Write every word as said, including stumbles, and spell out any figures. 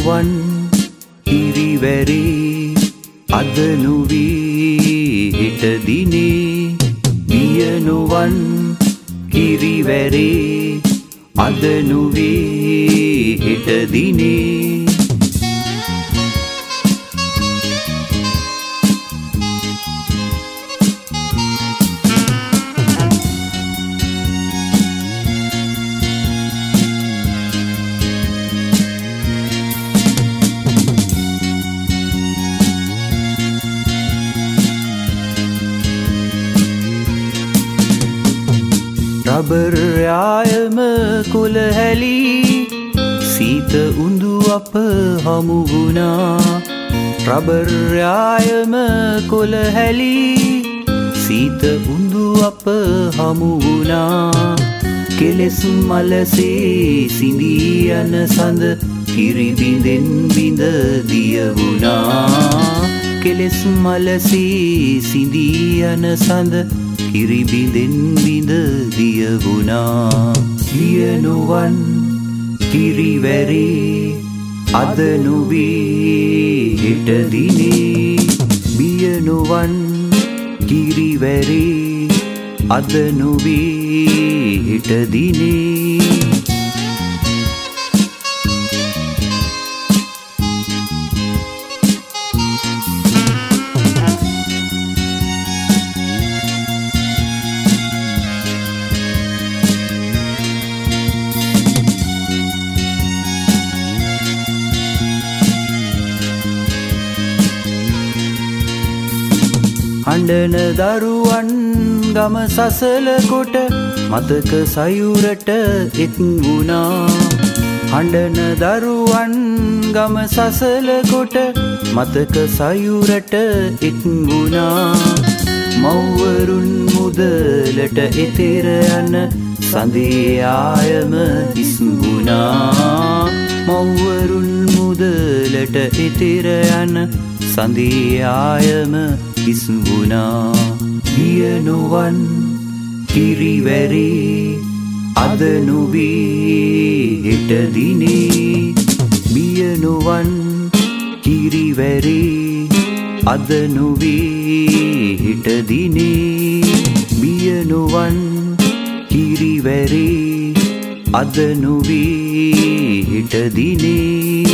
නුවන් කිරිවැරේ අද නොවී හෙට දිනේ බිය නොවන් කිරිවැරේ අද නොවී හෙට දිනේ රබර් යායම කොළ හැලී සීත උඳු අප හමු වුණා රබර් යායම කොළ හැලී සීත උඳු අප හමු වුණා කෙලෙස් මලසේ සිඳී යන සඳ කිරි බිඳෙන් බිඳ දිය වුණා කෙලෙස් මලසේ සිඳී යන සඳ කිරි බිඳෙන් බිඳ දිය වුණා බිය නොවන් කිරිවැරේ අද නොවී හෙට දිනේ බිය නොවන් කිරිවැරේ අද නොවී හෙට දිනේ හඬන දරුවන් ගම සසල කොට මතක සයුරට එක් වුණා හඬන දරුවන් ගම සසල කොට මතක සයුරට එක් වුණා මව්වරුන් මුදලට එතෙර යන සඳේ ආයම හිස් වුණා මව්වරුන් මුදලට එතෙර යන සඳේ ආයම හිස් වුණා බිය නොවන් කිරිවැරේ අද නොවී හෙට දිනේ බිය නොවන් කිරිවැරේ අද නොවී හෙට දිනේ බිය නොවන් කිරිවැරේ අද නොවී හෙට දිනේ